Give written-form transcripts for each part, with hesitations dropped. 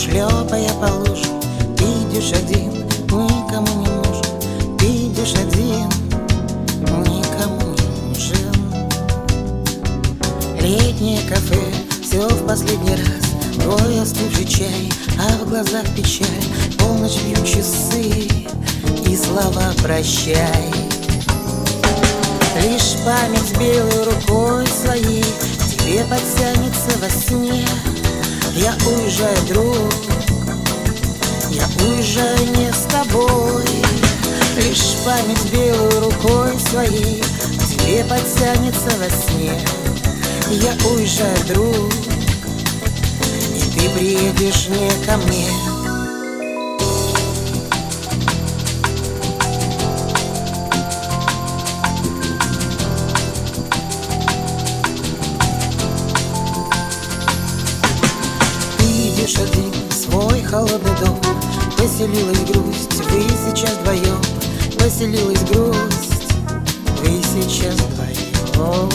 шлепая по лужам. Ты идешь один, никому не нужен. Ты идешь один, никому не нужен. Летнее кафе, все в последний раз. Твой остывший чай, а в глазах печаль. Полночь бьют часы и слова «прощай». Лишь память белой рукой своей тебе подтянется во сне. Я уезжаю, друг, я уезжаю не с тобой. Лишь память белой рукой своей тебе подтянется во сне. Я уезжаю, друг, и ты приедешь не ко мне. Один в свой холодный дом, поселилась грусть, вы сейчас вдвоем. Поселилась грусть, вы сейчас вдвоем.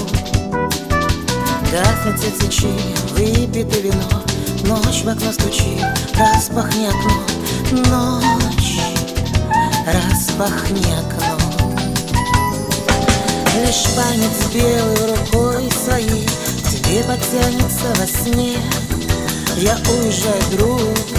Гаснет свечи, выпито вино. Ночь в окно стучит, распахни окно. Ночь, распахни окно. Лишь память с белой рукой своей тебе подтянется во сне. Я уезжаю, друг,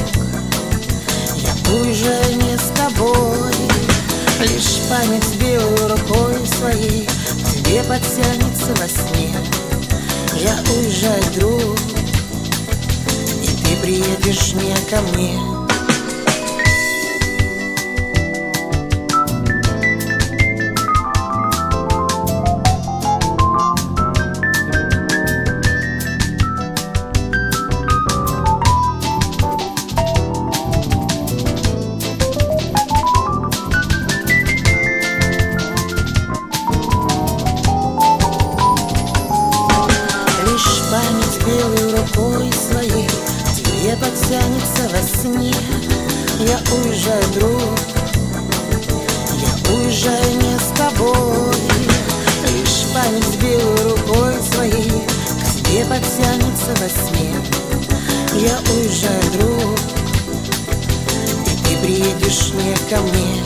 я уезжаю не с тобой. Лишь память с белой рукой своей тебе подтянется во сне. Я уезжаю, друг, и ты приедешь не ко мне. Память белой рукой своей тебе подтянется во сне. Я уезжаю, друг, я уезжаю не с тобой. Лишь память белой рукой своей к тебе подтянется во сне. Я уезжаю, друг, и ты приедешь не ко мне.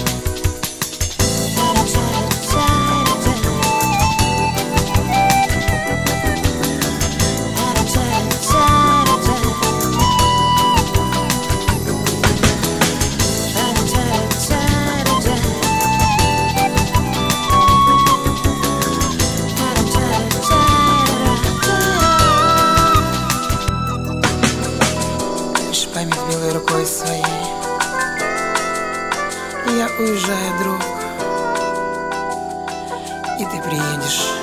Память белой рукой своей я уезжаю, друг, и ты приедешь